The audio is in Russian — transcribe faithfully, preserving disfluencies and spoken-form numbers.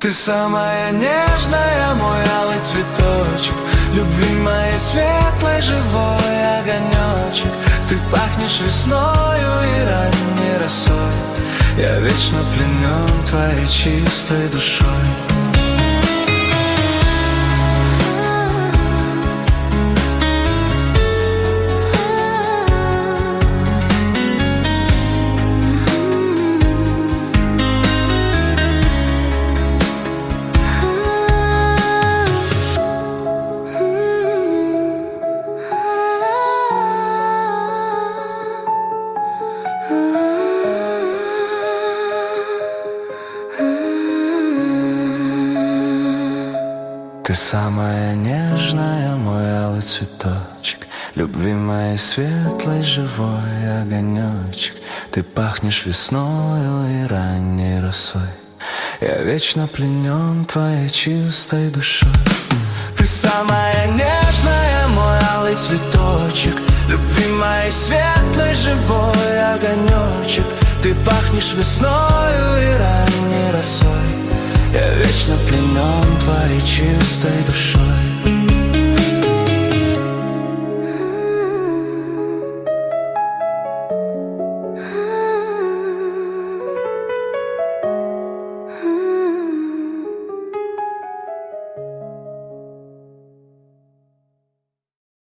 Ты самая нежная, мой алый цветочек, любви моей светлой живой огонечек. Ты пахнешь весною и ранней росой, я вечно пленен твоей чистой душой. Ты самая нежная, мой алый цветочек, любви моей светлой живой огонечек. Ты пахнешь весною и ранней росой, я вечно пленен твоей чистой душой. Ты самая нежная, мой алый цветочек, любви моей светлой живой огонечек. Ты пахнешь весною и ранней росой, я вечно пленен твоей чистой душой.